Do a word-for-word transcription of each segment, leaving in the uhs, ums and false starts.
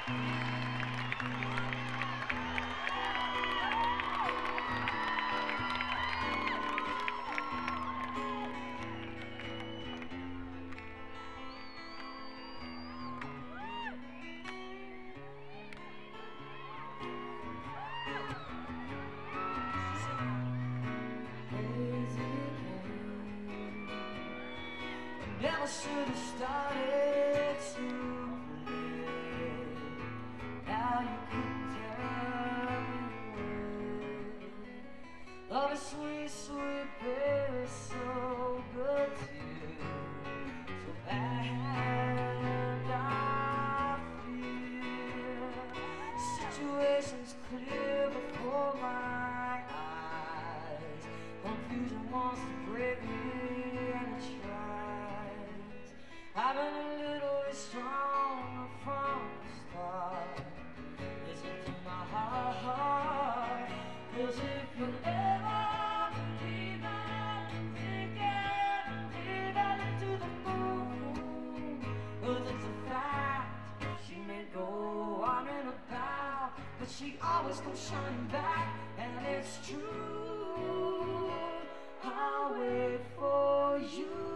Never should have started to play. Now you could tell me the way. Love is sweet, sweet, baby, so good to you. So bad I feel. Situation's clear before my eyes. Confusion wants to break me and it tries. I've been a little bit stronger from the start. Listen to my heart, 'cause if you ever believe I can take it, take it into the moon. 'Cause it's a fact, she may go on and about, but she always comes shining back, and it's true. I'll wait for you.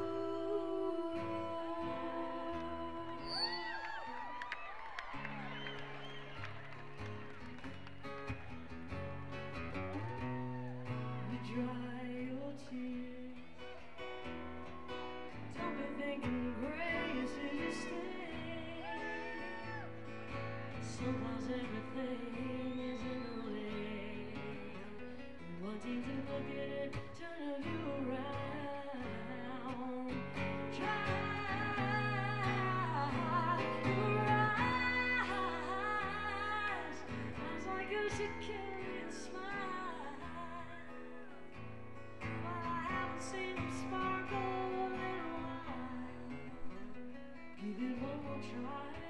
Dry your tears. Don't be thinking grace is your stay. Sometimes everything is in the way. Wanting to look at it, turn you around. Try your eyes. Eyes like you should carry a smile. Seen them sparkle in a while. Give it one more try.